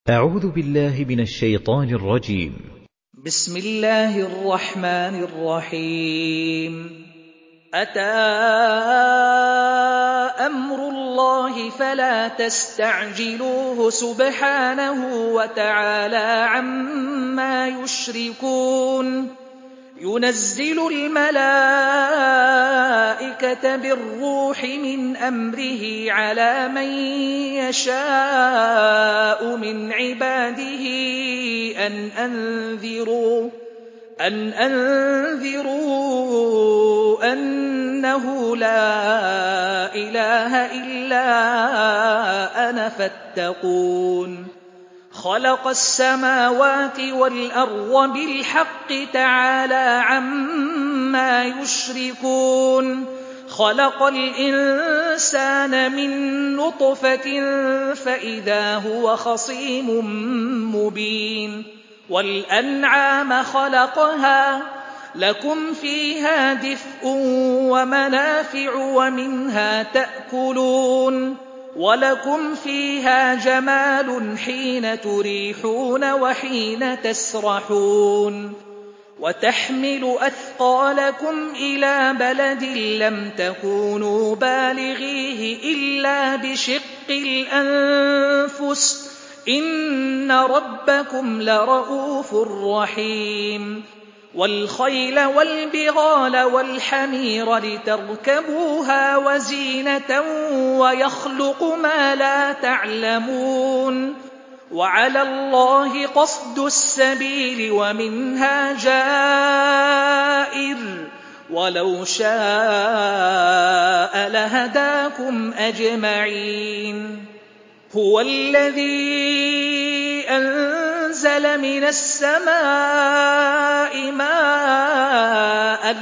أعوذ بالله من الشيطان الرجيم. بسم الله الرحمن الرحيم. أتى أمر الله فلا تستعجلوه سبحانه وتعالى عما يشركون. ينزل الملائكة بالروح من أمره على من يشاء من عباده أن أنذروا أنه لا إله إلا أنا فاتقون. خلق السماوات والأرض بالحق تعالى عما يشركون. خلق الإنسان من نطفة فإذا هو خصيم مبين. والأنعام خلقها لكم فيها دفء ومنافع ومنها تأكلون. ولكم فيها جمال حين تريحون وحين تسرحون. وتحمل أثقالكم إلى بلد لم تكونوا بالغيه إلا بشق الأنفس إن ربكم لرءوف رحيم. والخيل والبغال والحمير لتركبوها وزينة ويخلق ما لا تعلمون. وعلى الله قصد السبيل ومنها جائر ولو شاء لهداكم أجمعين. هو الذي أنزل من السماء ماء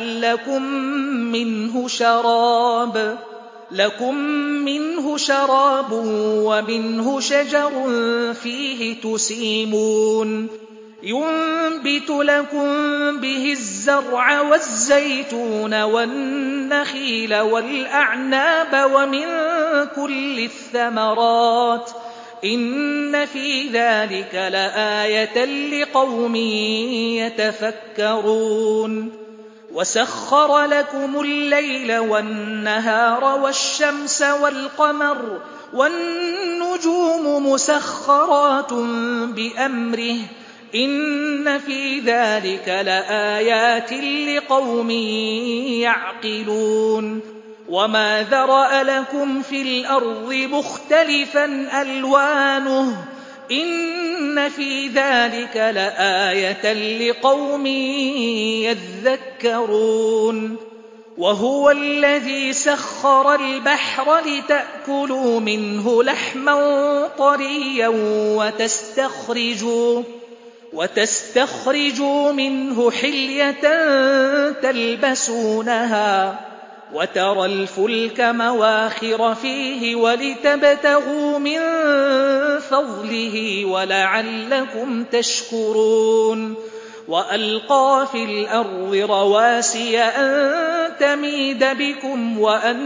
لكم منه شراب ومنه شجر فيه تسيمون. ينبت لكم به الزرع والزيتون والنخيل والأعناب ومن كل الثمرات إن في ذلك لآية لقوم يتفكرون. وسخر لكم الليل والنهار والشمس والقمر والنجوم مسخرات بأمره إن في ذلك لآيات لقوم يعقلون. وما ذرأ لكم في الأرض مختلفا ألوانه إن في ذلك لآية لقوم يذكرون. وهو الذي سخر البحر لتأكلوا منه لحما طريا وتستخرجوا منه حلية تلبسونها وترى الفلك مواخر فيه ولتبتغوا من فضله ولعلكم تشكرون. وألقى في الأرض رواسي أن تميد بكم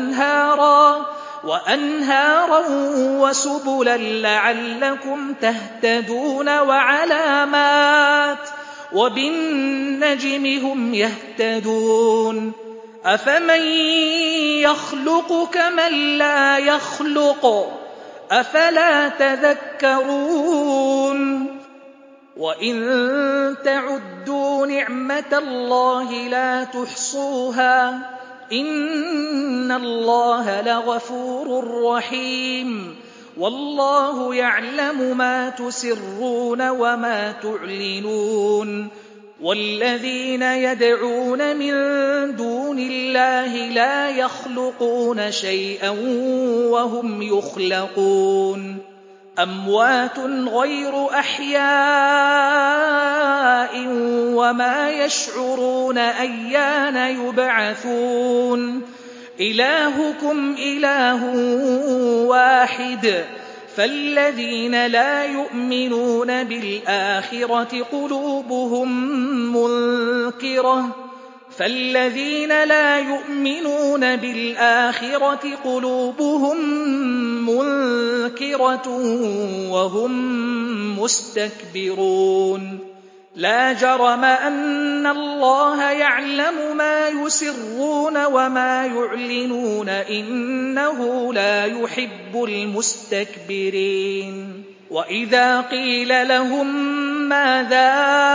وأنهارا وسبلا لعلكم تهتدون وعلامات وبالنجم هم يهتدون. أفمن يخلق كمن لا يخلق أفلا تذكرون. وإن تعدوا نعمة الله لا تحصوها إن الله لغفور رحيم. والله يعلم ما تسرون وما تعلنون. والذين يدعون من دون الله لا يخلقون شيئا وهم يخلقون. أموات غير أحياء وما يشعرون أيان يبعثون. إلهكم إله واحد فالذين لا يؤمنون بالآخرة قلوبهم منكرة فالذين لا يؤمنون بالآخرة قلوبهم منكرة وهم مستكبرون لا جرم أن الله يعلم ما يسرون وما يعلنون إنه لا يحب المستكبرين وإذا قيل لهم ماذا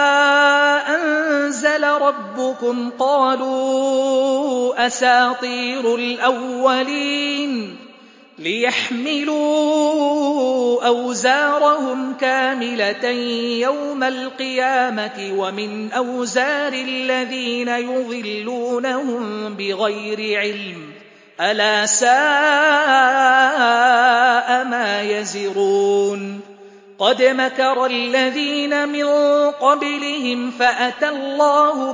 أنزل ربكم قالوا أساطير الأولين ليحملوا أوزارهم كاملة يوم القيامة ومن أوزار الذين يضلونهم بغير علم ألا ساء ما يزرون قد مكر الذين من قبلهم فأتى الله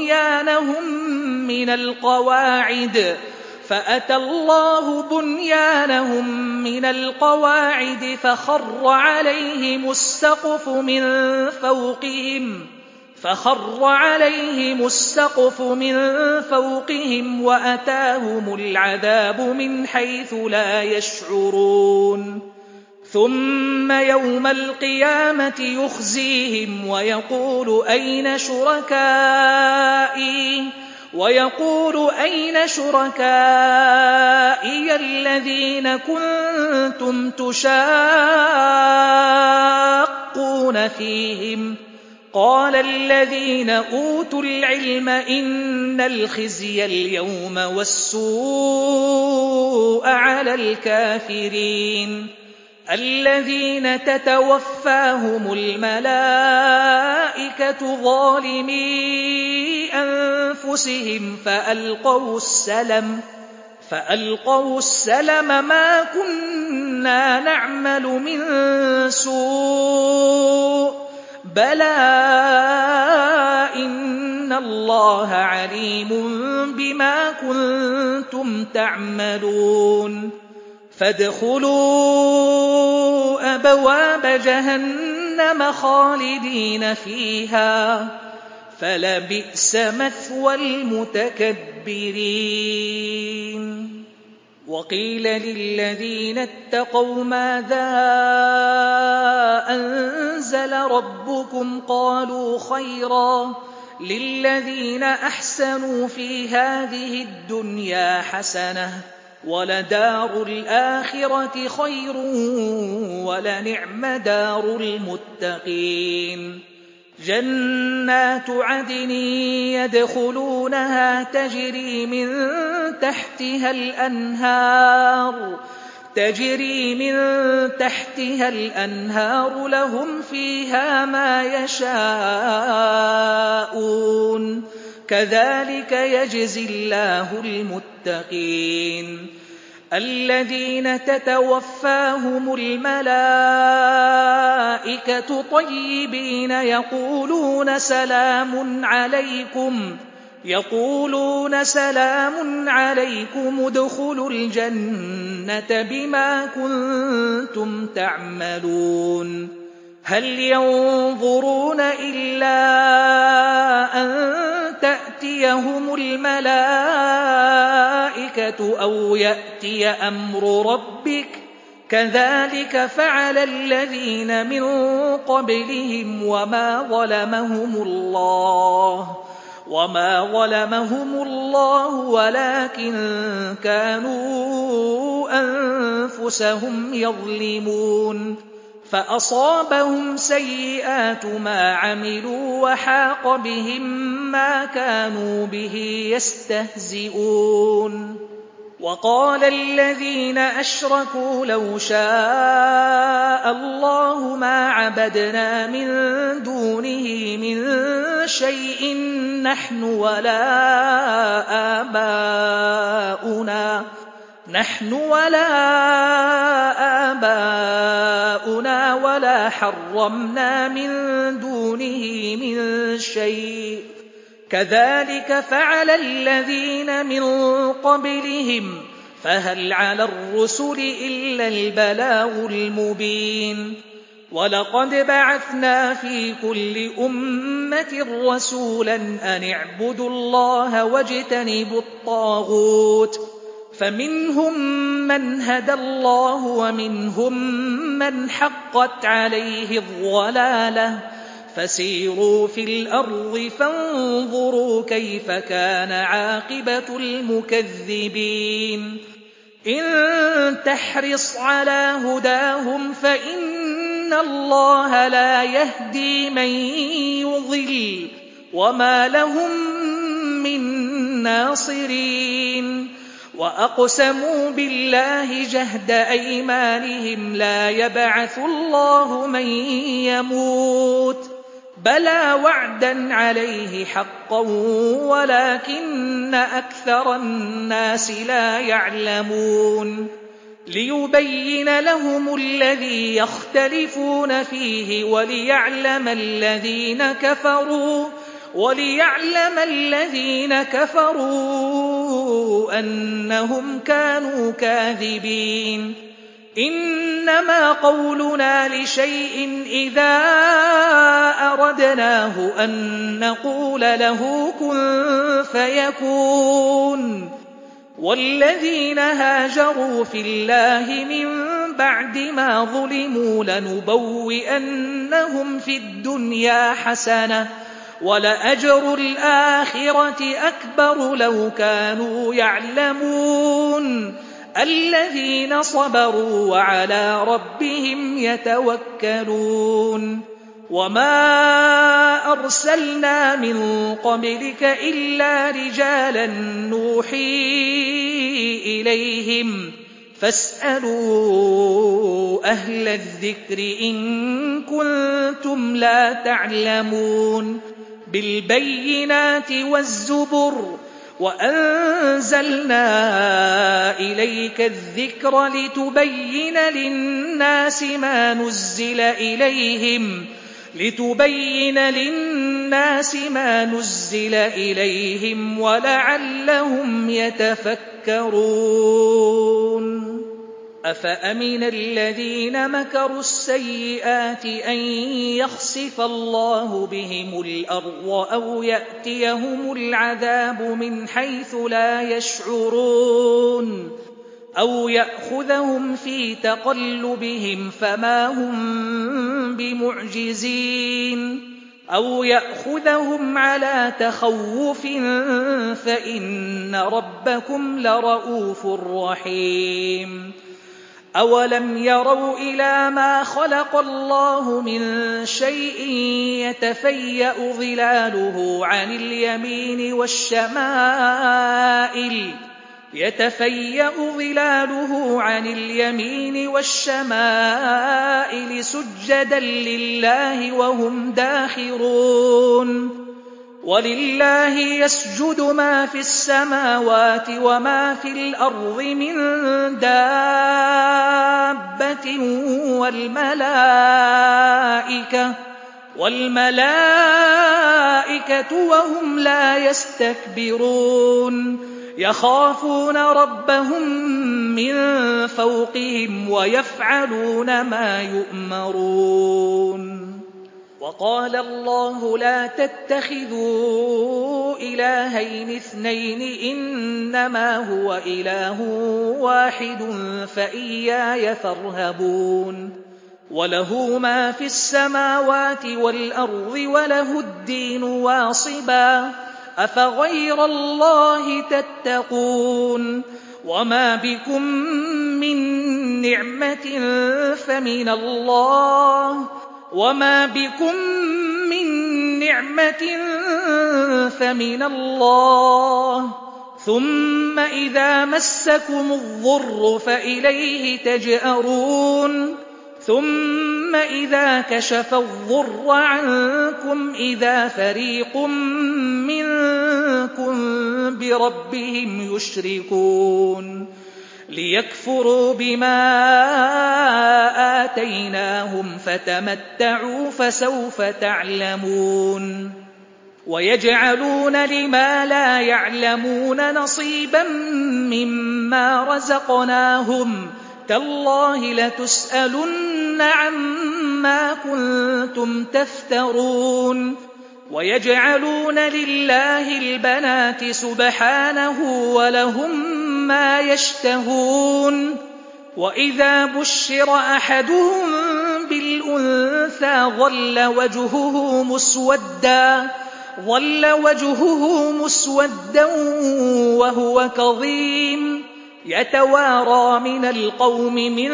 بنيانهم من القواعد فخر عليهم السقف من فوقهم وأتاهم العذاب من حيث لا يشعرون ثم يوم القيامة يخزيهم ويقول أين شركائي الذين كنتم تشاقون فيهم قال الذين أوتوا العلم إن الخزي اليوم والسوء على الكافرين الذين تتوفاهم الملائكة ظالمي أنفسهم فألقوا السلم ما كنا نعمل من سوء بلى إن الله عليم بما كنتم تعملون فادخلوا أبواب جهنم خالدين فيها فلبئس مثوى المتكبرين وقيل للذين اتقوا ماذا أنزل ربكم قالوا خيرا للذين أحسنوا في هذه الدنيا حسنة ولدار الآخرة خير ولنعم دار المتقين جنات عدن يدخلونها تجري من تحتها الأنهار لهم فيها ما يشاءون كذلك يجزي الله المتقين الذين تتوفاهم الملائكة طيبين يقولون سلام عليكم ادخلوا الجنة بما كنتم تعملون هل ينظرون إلا أن تأتيهم الملائكة أو يأتي أمر ربك كذلك فعل الذين من قبلهم وما ظلمهم الله ولكن كانوا أنفسهم يظلمون فأصابهم سيئات ما عملوا وحاق بهم ما كانوا به يستهزئون وقال الذين أشركوا لو شاء الله ما عبدنا من دونه من شيء نحن ولا آباؤنا ولا حرمنا من دونه من شيء كذلك فعل الذين من قبلهم فهل على الرسل إلا البلاغ المبين وَلَقَدْ بَعَثْنَا فِي كُلِّ أُمَّةٍ رَّسُولًا أَنِ اعْبُدُوا اللَّهَ وَاجْتَنِبُوا الطَّاغُوتَ فَمِنْهُم مَّنْ هَدَى اللَّهُ وَمِنْهُم مَّنْ حَقَّتْ عَلَيْهِ الضَّلَالَةُ فَسِيرُوا فِي الْأَرْضِ فَانظُرُوا كَيْفَ كَانَ عَاقِبَةُ الْمُكَذِّبِينَ إِن تَحْرِصْ عَلَىٰ هُدَاهُمْ فَإِنَّ اللَّهَ لَا يَهْدِي مَن يُضِلُّ وَمَا لَهُم مِّن نَّاصِرِينَ وَأَقْسَمُوا بِاللَّهِ جَهْدَ أَيْمَانِهِمْ لَا يَبْعَثُ اللَّهُ مَن يَمُوتُ بَلَىٰ وَعْدًا عَلَيْهِ حَقًّا وَلَٰكِنَّ أَكْثَرَ النَّاسِ لَا يَعْلَمُونَ لِيُبَيِّنَ لَهُمُ الَّذِي يَخْتَلِفُونَ فِيهِ وَلِيَعْلَمَ الَّذِينَ كَفَرُوا أَنَّهُمْ كَانُوا كَاذِبِينَ إِنَّمَا قَوْلُنَا لِشَيْءٍ إِذَا أَرَدْنَاهُ أَن نَّقُولَ لَهُ كُن فَيَكُونُ وَالَّذِينَ هَاجَرُوا فِي اللَّهِ مِن بَعْدِ مَا ظُلِمُوا لَنُبَوِّئَنَّهُمْ فِي الدُّنْيَا حَسَنَةً وَلَأَجْرُ الْآخِرَةِ أَكْبَرُ لَوْ كَانُوا يَعْلَمُونَ الَّذِينَ صَبَرُوا وَعَلَىٰ رَبِّهِمْ يَتَوَكَّلُونَ وَمَا أَرْسَلْنَا مِن قَبْلِكَ إِلَّا رِجَالًا نُّوحِي إِلَيْهِمْ فَاسْأَلُوا أَهْلَ الذِّكْرِ إِن كُنتُمْ لَا تَعْلَمُونَ بِالْبَيِّنَاتِ وَالزُّبُرِ وَأَنزَلْنَا إِلَيْكَ الذِّكْرَ لِتُبَيِّنَ لِلنَّاسِ مَا نُزِّلَ إِلَيْهِمْ وَلَعَلَّهُمْ يَتَفَكَّرُونَ أَفَأَمِنَ الَّذِينَ مَكَرُوا السَّيِّئَاتِ أَن يَخْسِفَ اللَّهُ بِهِمُ الْأَرْضَ أَوْ يَأْتِيَهُمُ الْعَذَابُ مِنْ حَيْثُ لَا يَشْعُرُونَ أَوْ يَأْخُذَهُمْ فِي تَقَلُّبِهِمْ فَمَا هُم بِمُعْجِزِينَ أَوْ يَأْخُذَهُمْ عَلَىٰ تَخَوُّفٍ فَإِنَّ رَبَّكُمْ لَرَءُوفٌ رَّحِيمٌ أَوَلَمْ يَرَوْا إِلَىٰ مَا خَلَقَ اللَّهُ مِن شَيْءٍ يَتَفَيَّأُ ظِلَالُهُ عَنِ الْيَمِينِ وَالشَّمَائِلِ سُجَّدًا لِّلَّهِ وَهُمْ دَاخِرُونَ وَلِلَّهِ يَسْجُدُ مَا فِي السَّمَاوَاتِ وَمَا فِي الْأَرْضِ مِن دَابَّةٍ وَالْمَلَائِكَةُ وَهُمْ لَا يَسْتَكْبِرُونَ يَخَافُونَ رَبَّهُم مِّن فَوْقِهِمْ وَيَفْعَلُونَ مَا يُؤْمَرُونَ وَقَالَ اللَّهُ لَا تَتَّخِذُوا إِلَٰهَيْنِ اثْنَيْنِ إِنَّمَا هُوَ إِلَٰهٌ وَاحِدٌ فَإِيَّايَ فَارْهَبُونِ وَلَهُ مَا فِي السَّمَاوَاتِ وَالْأَرْضِ وَلَهُ الدِّينُ وَاصِبًا أَفَغَيْرَ اللَّهِ تَتَّقُونَ وَمَا بِكُم مِّن نِّعْمَةٍ فَمِنَ اللَّهِ ثُمَّ إِذَا مَسَّكُمُ الضُّرُّ فَإِلَيْهِ تَجْأَرُونَ ثُمَّ إِذَا كَشَفَ الضُّرَّ عَنكُمْ إِذَا فَرِيقٌ مِّنكُم بِرَبِّهِمْ يُشْرِكُونَ لِيَكْفُرُوا بِمَا آتَيْنَاهُمْ فَتَمَتَّعُوا فَسَوْفَ تَعْلَمُونَ وَيَجْعَلُونَ لِمَا لَا يَعْلَمُونَ نَصِيبًا مِّمَّا رَزَقْنَاهُمْ تالله لتسألن عما كنتم تفترون ويجعلون لله البنات سبحانه ولهم ما يشتهون وإذا بشر أحدهم بالأنثى ظل وجهه مسودا وهو كظيم يتوارى من القوم من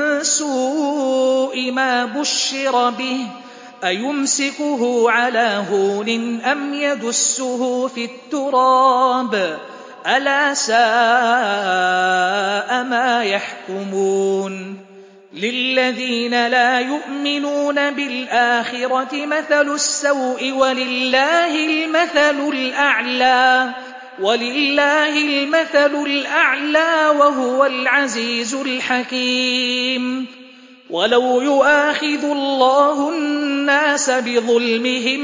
سوء ما بشر به أيمسكه على هون أم يدسه في التراب ألا ساء ما يحكمون للذين لا يؤمنون بالآخرة مثل السوء ولله المثل الأعلى وهو العزيز الحكيم ولو يؤاخذ الله الناس بظلمهم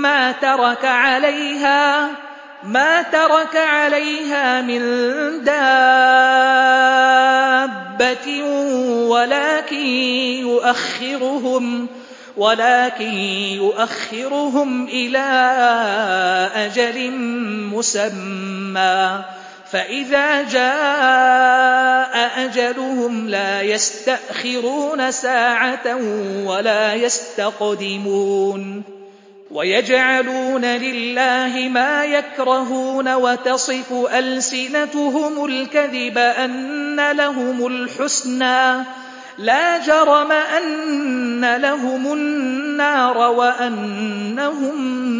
ما ترك عليها من دابة ولكن يؤخرهم إلى أجل مسمى فإذا جاء أجلهم لا يستأخرون ساعة ولا يستقدمون ويجعلون لله ما يكرهون وتصف ألسنتهم الكذب أن لهم الحسنى لا جرم أن لهم النار وأنهم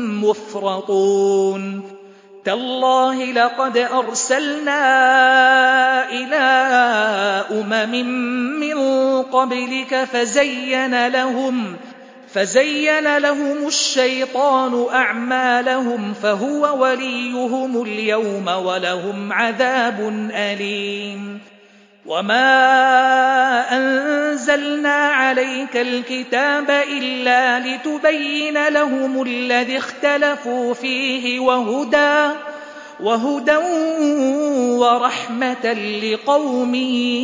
مفرطون تالله لقد أرسلنا إلى من قبلك فزين لهم الشيطان أعمالهم فهو وليهم اليوم ولهم عذاب أليم وما أنزلنا عليك الكتاب إلا لتبين لهم الذي اختلفوا فيه وهدى ورحمة لقوم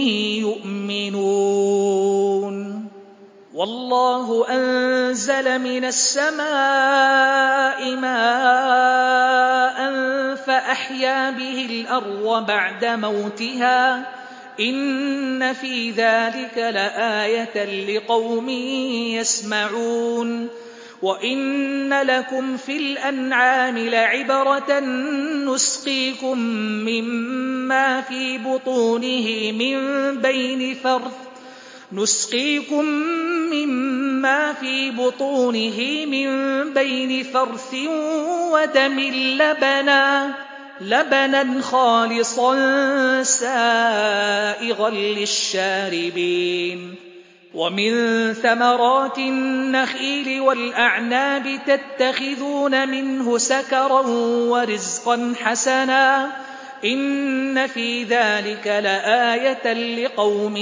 يؤمنون والله أنزل من السماء ماء فأحيا به الأرض بعد موتها إن في ذلك لآية لقوم يسمعون وإن لكم في الأنعام لعبرة نسقيكم مما في بطونه من بين فرث ودم لبنا خالصا سائغا للشاربين ومن ثمرات النخيل والأعناب تتخذون منه سكرا ورزقا حسنا إن في ذلك لآية لقوم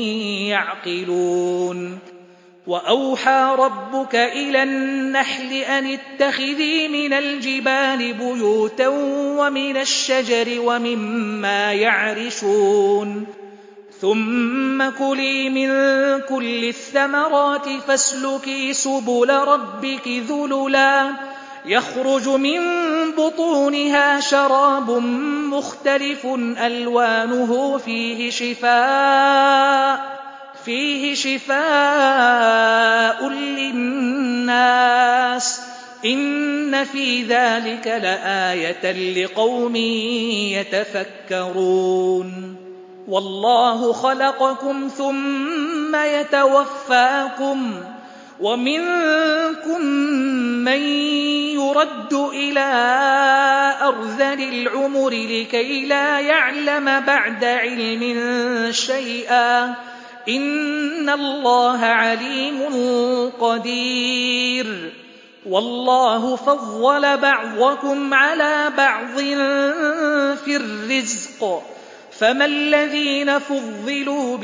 يعقلون وأوحى ربك إلى النحل أن اتخذي من الجبال بيوتا ومن الشجر ومما يعرشون ثم كلي من كل الثمرات فاسلكي سبل ربك ذللا يخرج من بطونها شراب مختلف ألوانه فيه شفاء للناس إن في ذلك لآية لقوم يتفكرون والله خلقكم ثم يتوفاكم ومنكم من يرد إلى أرذل العمر لكي لا يعلم بعد علم شيئا إن الله عليم قدير والله فضل بعضكم على بعض في الرزق فما الذين فضلوا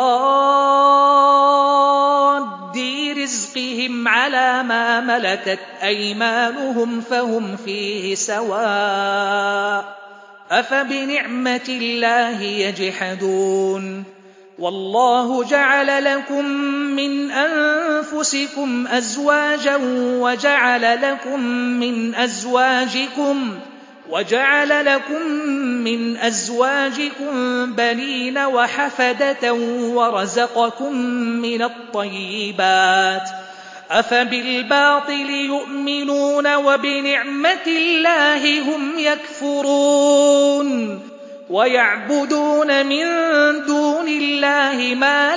براد رزقهم على ما ملكت أيمانهم فهم فيه سواء أفبنعمة الله يجحدون وَاللَّهُ جَعَلَ لَكُم مِّنْ أَنفُسِكُمْ أَزْوَاجًا وَجَعَلَ لَكُم مِّنْ أَزْوَاجِكُم بَنِينَ وَحَفَدَةً وَرَزَقَكُم مِّنَ الطَّيِّبَاتِ ۚ أَفَبِالْبَاطِلِ يُؤْمِنُونَ وَبِنِعْمَةِ اللَّهِ هُمْ يَكْفُرُونَ وَيَعْبُدُونَ مِن دُونِ اللَّهِ مَا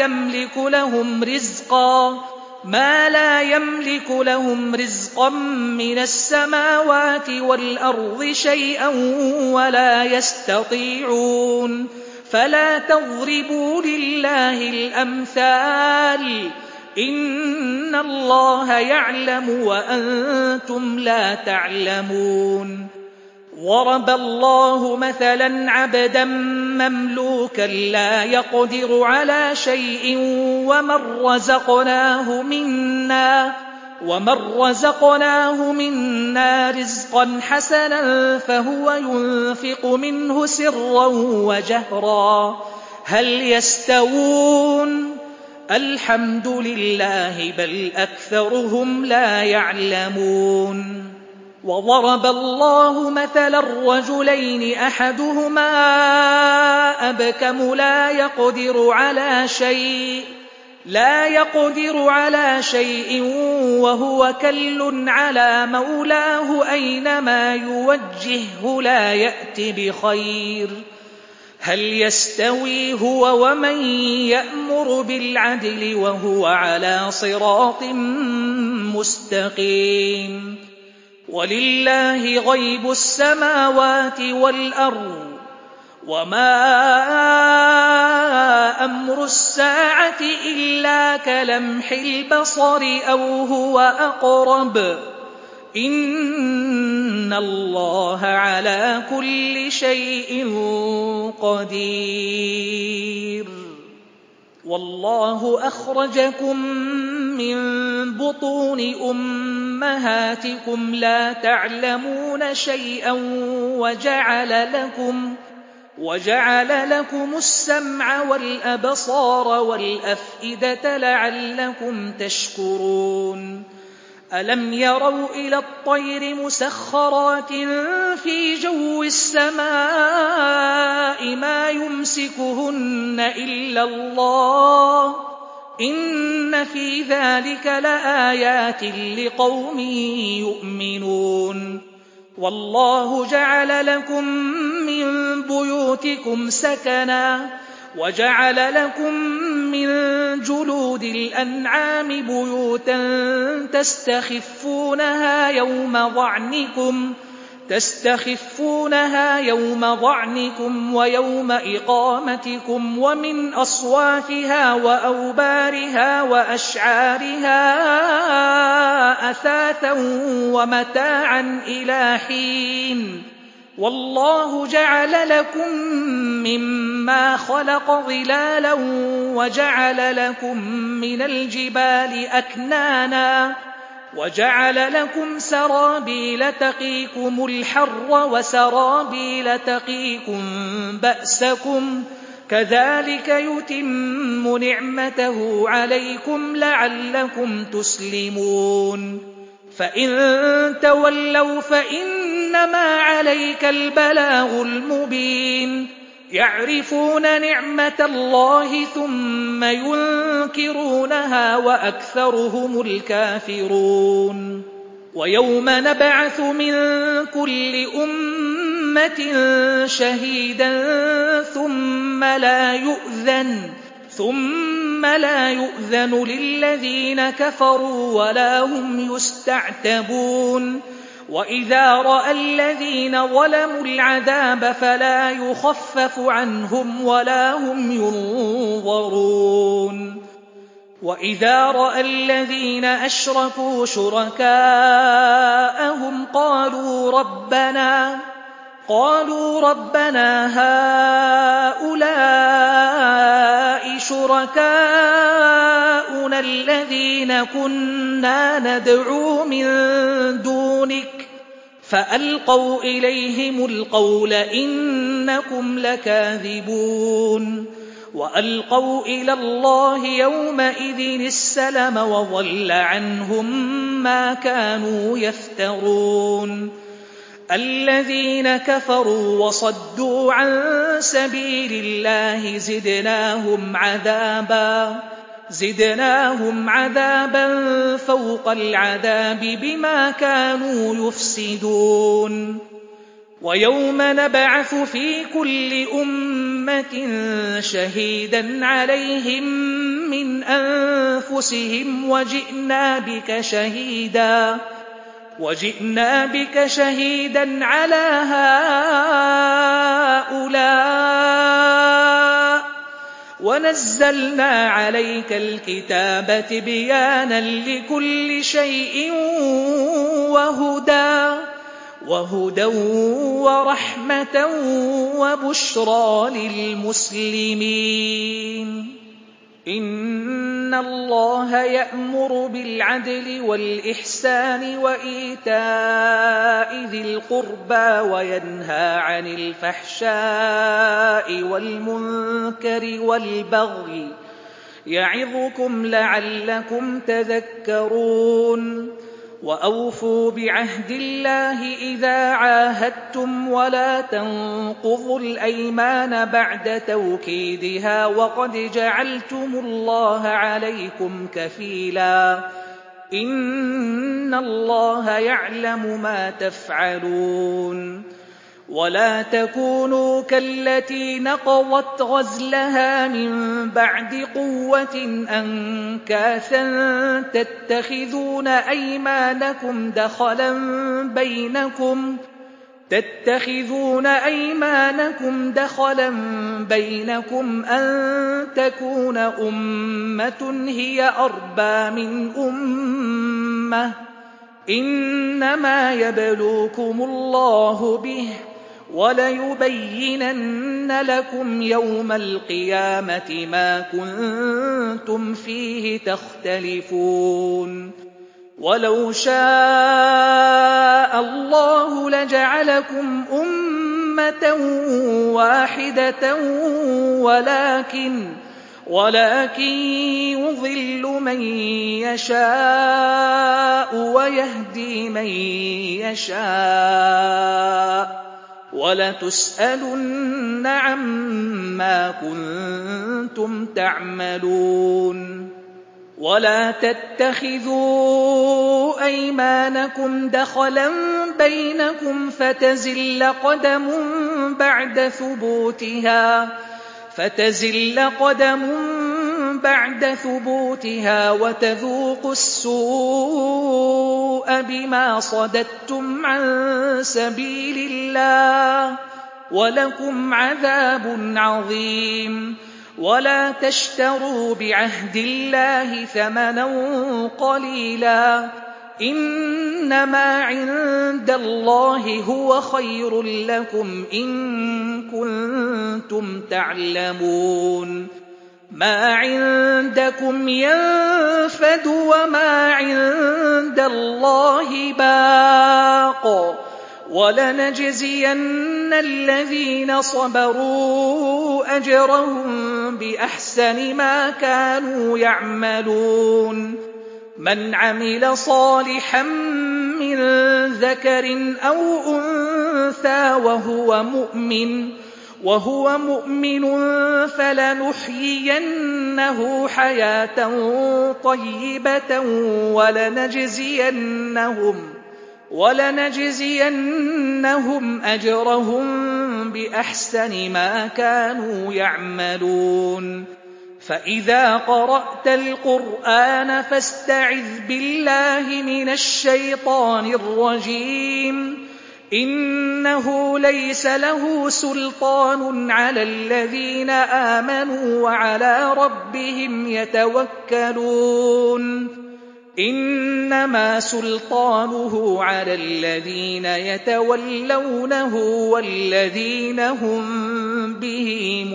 لَا يَمْلِكُ لَهُمْ رِزْقًا مِّنَ السَّمَاوَاتِ وَالْأَرْضِ شَيْئًا وَلَا يَسْتَطِيعُونَ فَلَا تَضْرِبُوا لِلَّهِ الْأَمْثَالَ ۚ إِنَّ اللَّهَ يَعْلَمُ وَأَنتُمْ لَا تَعْلَمُونَ ضَرَبَ اللَّهُ مَثَلًا عَبْدًا مَّمْلُوكًا لَّا يَقْدِرُ عَلَىٰ شَيْءٍ وَمَن رَّزَقْنَاهُ مِنَّا رِزْقًا حَسَنًا فَهُوَ يُنفِقُ مِنْهُ سِرًّا وَجَهْرًا هَلْ يَسْتَوُونَ ۚ الْحَمْدُ لِلَّهِ ۚ بَلْ أَكْثَرُهُمْ لَا يَعْلَمُونَ وَضَرَبَ اللَّهُ مَثَلًا رَّجُلَيْنِ أَحَدُهُمَا أَبْكَمُ لَا يَقْدِرُ عَلَىٰ شَيْءٍ وَهُوَ كَلٌّ عَلَىٰ مَوْلَاهُ أَيْنَمَا يُوَجِّههُّ لَا يَأْتِ بِخَيْرٍ ۚ هَلْ يَسْتَوِي هُوَ وَمَن يَأْمُرُ بِالْعَدْلِ وَهُوَ عَلَىٰ صِرَاطٍ مُّسْتَقِيمٍ وَلِلَّهِ غَيْبُ السَّمَاوَاتِ وَالْأَرْضِ ۚ وَمَا أَمْرُ السَّاعَةِ إِلَّا كَلَمْحِ الْبَصَرِ أَوْ هُوَ أَقْرَبُ ۚ إِنَّ اللَّهَ عَلَىٰ كُلِّ شَيْءٍ قَدِيرٌ وَاللَّهُ أَخْرَجَكُم مِّن بُطُونِ أُمَّهَاتِكُمْ لَا تَعْلَمُونَ شَيْئًا وَجَعَلَ لَكُمُ السَّمْعَ وَالْأَبْصَارَ وَالْأَفْئِدَةَ لَعَلَّكُمْ تَشْكُرُونَ أَلَمْ يَرَوْا إِلَى الطَّيْرِ مُسَخَّرَاتٍ فِي جَوِّ السَّمَاءِ مَا يُمْسِكُهُنَّ إِلَّا اللَّهُ ۗ إِنَّ فِي ذَٰلِكَ لَآيَاتٍ لِّقَوْمٍ يُؤْمِنُونَ وَاللَّهُ جَعَلَ لَكُم مِّن بُيُوتِكُمْ سَكَنًا وَجَعَلَ لَكُم مِّن جُلُودِ الْأَنْعَامِ بُيُوتًا تَسْتَخِفُّونَهَا يَوْمَ ظَعْنِكُمْ وَيَوْمَ إِقَامَتِكُمْ وَمِنْ أَصْوَافِهَا وَأَوْبَارِهَا وَأَشْعَارِهَا أَثَاثًا وَمَتَاعًا إِلَىٰ حِينٍ وَاللَّهُ جَعَلَ لَكُم مِّمَّا خَلَقَ ظِلَالًا وَجَعَلَ لَكُم مِّنَ الْجِبَالِ أَكْنَانًا وَجَعَلَ لَكُمْ سَرَابِيلَ تَقِيكُمُ الْحَرَّ وَسَرَابِيلَ تَقِيكُم بَأْسَكُمْ ۚ كَذَٰلِكَ يُتِمُّ نِعْمَتَهُ عَلَيْكُمْ لَعَلَّكُمْ تُسْلِمُونَ فَإِن تَوَلَّوْا فَإِنَّمَا عَلَيْكَ الْبَلَاغُ الْمُبِينُ يَعْرِفُونَ نِعْمَتَ اللَّهِ ثُمَّ يُنكِرُونَهَا وَأَكْثَرُهُمُ الْكَافِرُونَ وَيَوْمَ نَبْعَثُ مِن كُلِّ أُمَّةٍ شَهِيدًا ثُمَّ لَا يُؤْذَنُ لِلَّذِينَ كَفَرُوا وَلَا هُمْ يُسْتَعْتَبُونَ وَإِذَا رَأَى الَّذِينَ ظَلَمُوا الْعَذَابَ فَلَا يُخَفَّفُ عَنْهُمْ وَلَا هُمْ يُنظَرُونَ وَإِذَا رَأَى الَّذِينَ أَشْرَكُوا شُرَكَاءَهُمْ قَالُوا رَبَّنَا هَٰؤُلَاءِ شُرَكَاؤُنَا الَّذِينَ كُنَّا نَدْعُو مِن دُونِكَ فَأَلْقَوْا إِلَيْهِمُ الْقَوْلَ إِنَّكُمْ لَكَاذِبُونَ وألقوا إلى الله يومئذ السلم وضل عنهم ما كانوا يفترون الذين كفروا وصدوا عن سبيل الله زدناهم عذابا فوق العذاب بما كانوا يفسدون ويوم نبعث في كل أمة شهيدا عليهم من أنفسهم وجئنا بك شهيدا على هؤلاء ونزلنا عليك الكتاب تبيانا لكل شيء وهدى ورحمة وبشرى للمسلمين إن الله يأمر بالعدل والإحسان وإيتاء ذي القربى وينهى عن الفحشاء والمنكر والبغي يعظكم لعلكم تذكرون وأوفوا بعهد الله إذا عاهدتم ولا تنقضوا الأيمان بعد توكيدها وقد جعلتم الله عليكم كفيلا إن الله يعلم ما تفعلون ولا تكونوا كالتي نقضت غزلها من بعد قوة أنكاثا تتخذون أيمانكم دخلا بينكم أن تكون أمة هي أربى من أمة إنما يبلوكم الله به وليبينن لكم يوم القيامة ما كنتم فيه تختلفون ولو شاء الله لجعلكم أمة واحدة ولكن يضل من يشاء ويهدي من يشاء ولتسألن عما كنتم تعملون ولا تتخذوا أيمانكم دخلا بينكم فتزل قدم بعد ثبوتها وتذوقوا السوء بما صددتم عن سبيل الله ولكم عذاب عظيم ولا تشتروا بعهد الله ثمنا قليلا إنما عند الله هو خير لكم إن كنتم تعلمون ما عندكم ينفد وما عند الله باق ولنجزين الذين صبروا أجرهم بأحسن ما كانوا يعملون من عمل صالحا من ذكر أو أنثى وهو مؤمن فلنحيينه حياة طيبة ولنجزينهم أجرهم بأحسن ما كانوا يعملون فإذا قرأت القرآن فاستعذ بالله من الشيطان الرجيم إنه ليس له سلطان على الذين آمنوا وعلى ربهم يتوكلون إنما سلطانه على الذين يتولونه والذين هم به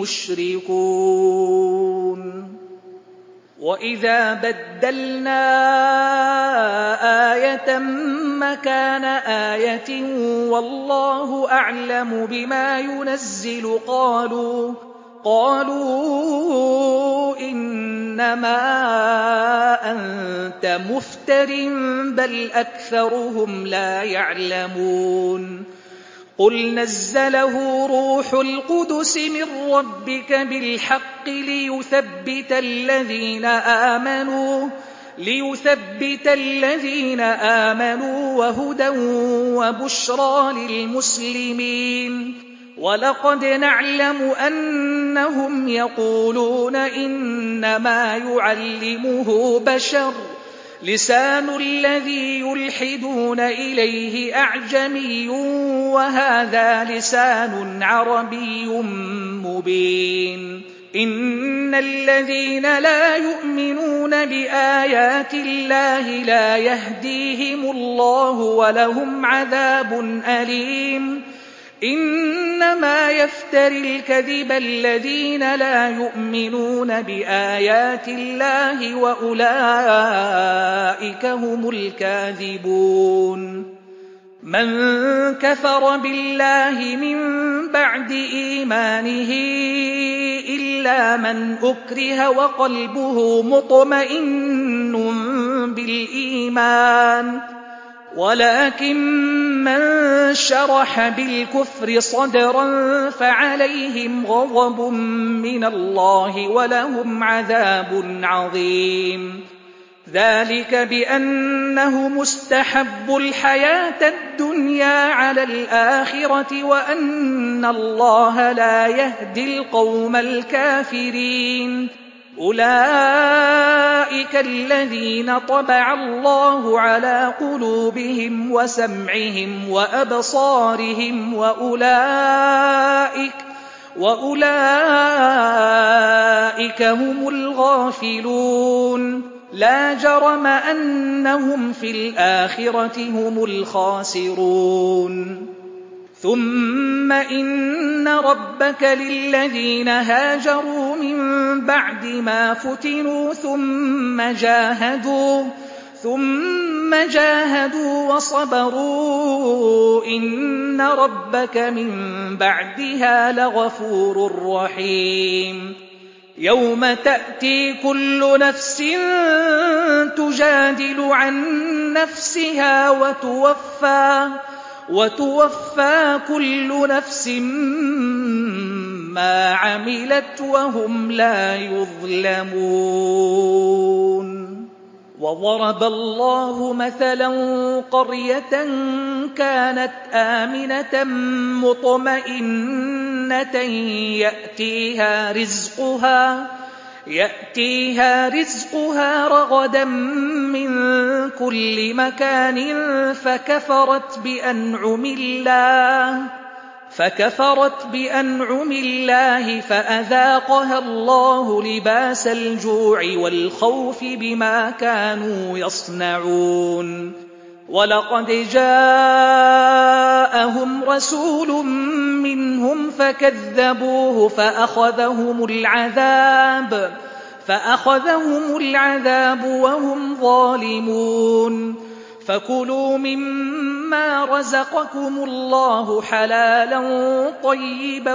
مشركون وإذا بدلنا آية مكان آية والله أعلم بما ينزل قَالُوا إِنَّمَا أَنتَ مُفْتَرٍ بَلْ أَكْثَرُهُمْ لَا يَعْلَمُونَ قُلْ نَزَّلَهُ رُوحُ الْقُدُسِ مِن رَّبِّكَ بِالْحَقِّ لِيُثَبِّتَ الَّذِينَ آمَنُوا وَهُدًى وَبُشْرَىٰ لِلْمُسْلِمِينَ وَلَقَدْ نَعْلَمُ أَنَّهُمْ يَقُولُونَ إِنَّمَا يُعَلِّمُهُ بَشَرٌ لِّسَانُ الَّذِي يُلْحِدُونَ إِلَيْهِ أَعْجَمِيٌّ وَهَٰذَا لِسَانٌ عَرَبِيٌّ مُّبِينٌ إِنَّ الَّذِينَ لَا يُؤْمِنُونَ بِآيَاتِ اللَّهِ لَا يَهْدِيهِمُ اللَّهُ وَلَهُمْ عَذَابٌ أَلِيمٌ إِنَّمَا يَفْتَرِي الْكَذِبَ الَّذِينَ لَا يُؤْمِنُونَ بِآيَاتِ اللَّهِ وَأُولَٰئِكَ هُمُ الْكَاذِبُونَ مَن كَفَرَ بِاللَّهِ مِن بَعْدِ إِيمَانِهِ إِلَّا مَنْ أُكْرِهَ وَقَلْبُهُ مُطْمَئِنٌّ بِالْإِيمَانِ وَلَٰكِن مَّن شَرَحَ بِالْكُفْرِ صَدْرًا فَعَلَيْهِمْ غَضَبٌ مِّنَ اللَّهِ وَلَهُمْ عَذَابٌ عَظِيمٌ ذَٰلِكَ بِأَنَّهُمُ اسْتَحَبُّوا الْحَيَاةَ الدُّنْيَا عَلَى الْآخِرَةِ وَأَنَّ اللَّهَ لَا يَهْدِي الْقَوْمَ الْكَافِرِينَ أُولَٰئِكَ الَّذِينَ طَبَعَ اللَّهُ عَلَىٰ قُلُوبِهِمْ وَسَمْعِهِمْ وَأَبْصَارِهِمْ وَأُولَٰئِكَ هُمُ الْغَافِلُونَ لَا جَرَمَ أَنَّهُمْ فِي الْآخِرَةِ هُمُ الْخَاسِرُونَ ثُمَّ إِنَّ رَبَّكَ لِلَّذِينَ هَاجَرُوا مِن بَعْدِ مَا فُتِنُوا ثُمَّ جَاهَدُوا وَصَبَرُوا إِنَّ رَبَّكَ مِن بَعْدِهَا لَغَفُورٌ رَّحِيمٌ يَوْمَ تَأْتِي كُلُّ نَفْسٍ تُجَادِلُ عَن نَّفْسِهَا وَتُوَفَّىٰ كُلُّ نَفْسٍ مَّا عَمِلَتْ وَهُمْ لَا يُظْلَمُونَ وَضَرَبَ اللَّهُ مَثَلًا قَرْيَةً كَانَتْ آمِنَةً مُّطْمَئِنَّةً يَأْتِيهَا رِزْقُهَا رَغَدًا مِّن كُلِّ مَكَانٍ فَكَفَرَتْ بِأَنْعُمِ اللَّهِ فَأَذَاقَهَا اللَّهُ لِبَاسَ الْجُوعِ وَالْخَوْفِ بِمَا كَانُوا يَصْنَعُونَ وَلَقَدْ جَاءَهُمْ رَسُولٌ مِّنْهُمْ فَكَذَّبُوهُ فَأَخَذَهُمُ الْعَذَابُ وَهُمْ ظَالِمُونَ فَكُلُوا مِمَّا رَزَقَكُمُ اللَّهُ حَلَالًا طَيِّبًا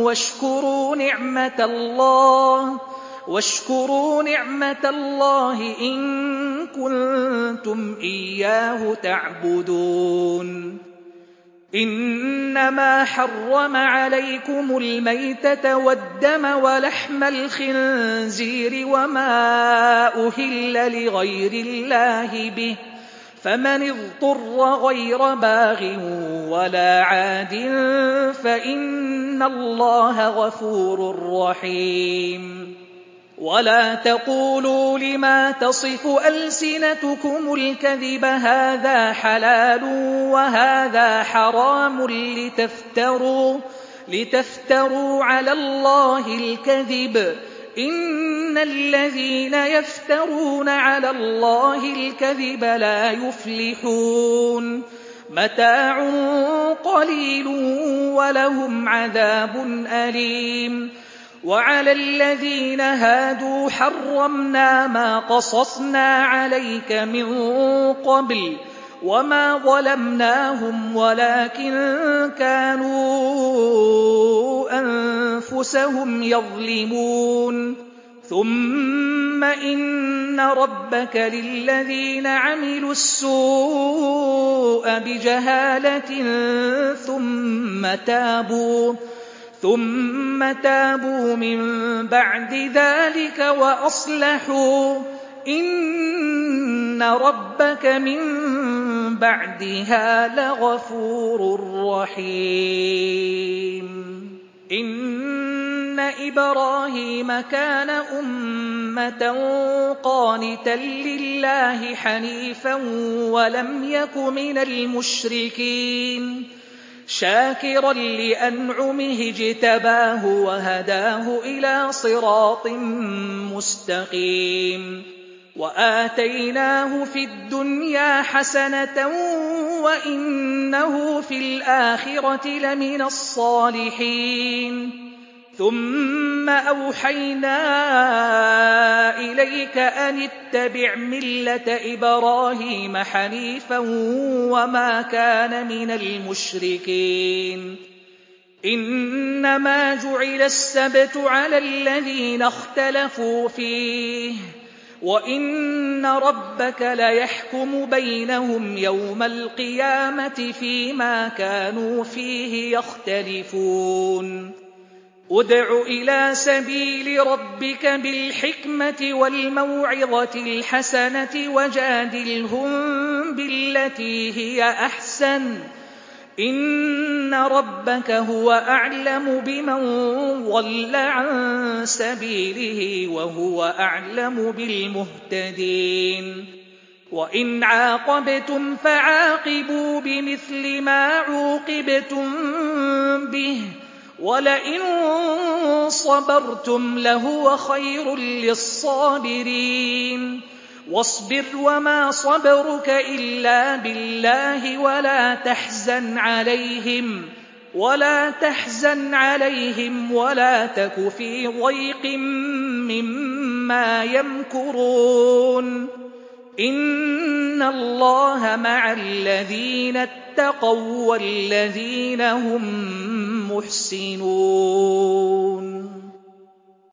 وَاشْكُرُوا نِعْمَةَ اللَّهِ إِن كُنتُمْ إِيَّاهُ تَعْبُدُونَ إِنَّمَا حَرَّمَ عَلَيْكُمُ الْمَيْتَةَ وَالدَّمَ وَلَحْمَ الْخِنزِيرِ وَمَا أُهِلَّ لِغَيْرِ اللَّهِ بِهِ فَمَنِ اضْطُرَّ غَيْرَ بَاغٍ وَلَا عَادٍ فَإِنَّ اللَّهَ غَفُورٌ رَّحِيمٌ وَلَا تَقُولُوا لِمَا تَصِفُ أَلْسِنَتُكُمُ الْكَذِبَ هَٰذَا حَلَالٌ وَهَٰذَا حَرَامٌ لِّتَفْتَرُوا عَلَى اللَّهِ الْكَذِبَ إِنَّ الَّذِينَ يَفْتَرُونَ عَلَى اللَّهِ الْكَذِبَ لَا يُفْلِحُونَ مَتَاعٌ قَلِيلٌ وَلَهُمْ عَذَابٌ أَلِيمٌ وَعَلَى الَّذِينَ هَادُوا حَرَّمْنَا مَا قَصَصْنَا عَلَيْكَ مِن قَبْلُ وَمَا ظَلَمْنَاهُمْ وَلَٰكِن كَانُوا أنفسهم يظلمون ثم إن ربك للذين عملوا السوء بجهالة ثم تابوا من بعد ذلك وأصلحوا إن ربك من بعدها لغفور رحيم إن إبراهيم كان أمة قانتا لله حنيفا ولم يك من المشركين شاكرا لأنعمه اجتباه وهداه إلى صراط مستقيم وآتيناه في الدنيا حسنة وإنه في الآخرة لمن الصالحين ثم أوحينا إليك أن اتبع ملة إبراهيم حنيفا وما كان من المشركين إنما جعل السبت على الذين اختلفوا فيه وإن ربك ليحكم بينهم يوم القيامة فيما كانوا فيه يختلفون ادع إلى سبيل ربك بالحكمة والموعظة الحسنة وجادلهم بالتي هي أحسن إن ربك هو أعلم بمن ضل عن سبيله وهو أعلم بالمهتدين وإن عاقبتم فعاقبوا بمثل ما عوقبتم به ولئن صبرتم لهو خير للصابرين واصبر وما صبرك إلا بالله ولا تحزن عليهم ولا تك في ضيق مما يمكرون إن الله مع الذين اتقوا والذين هم محسنون